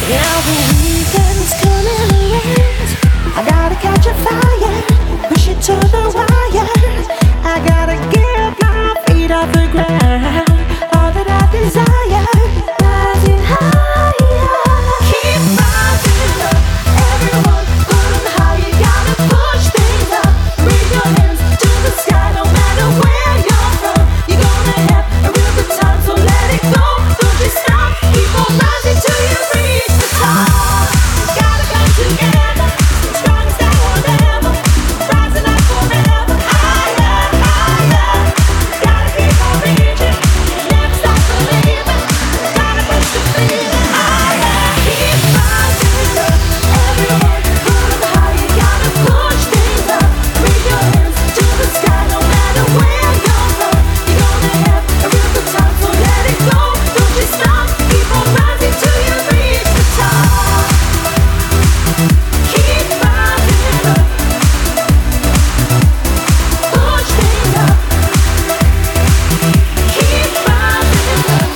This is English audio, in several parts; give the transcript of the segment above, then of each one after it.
Yeah, the weekend's coming around. I gotta catch a fire, push it to the wire. I gotta get my feet off the ground. All that I desire, rising higher. Keep rising up, everyone put 'em high. You gotta push things up, raise your hands to the sky. No matter where you're from, you're gonna have a real good time. So let it go, don't you stop. Keep on rising till you reach the top. Gotta come together, strong as that one ever. Rising up forever, higher, higher. Gotta keep on reaching, never stop believing. Gotta push the feeling higher. Keep rising up, everyone put 'em high. You gotta push things up, raise your hands to the sky. No matter where you're from, you're gonna have a real good time. So let it go, don't you stop. Keep on rising till you reach the top. Keep rising up, push things up. Keep rising up.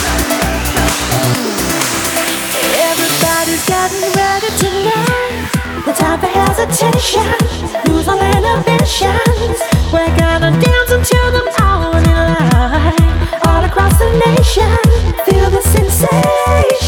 Everybody's getting ready tonight. The time for hesitation, lose all inhibitions. We're gonna dance until the morning light. All across the nation, feel the sensation.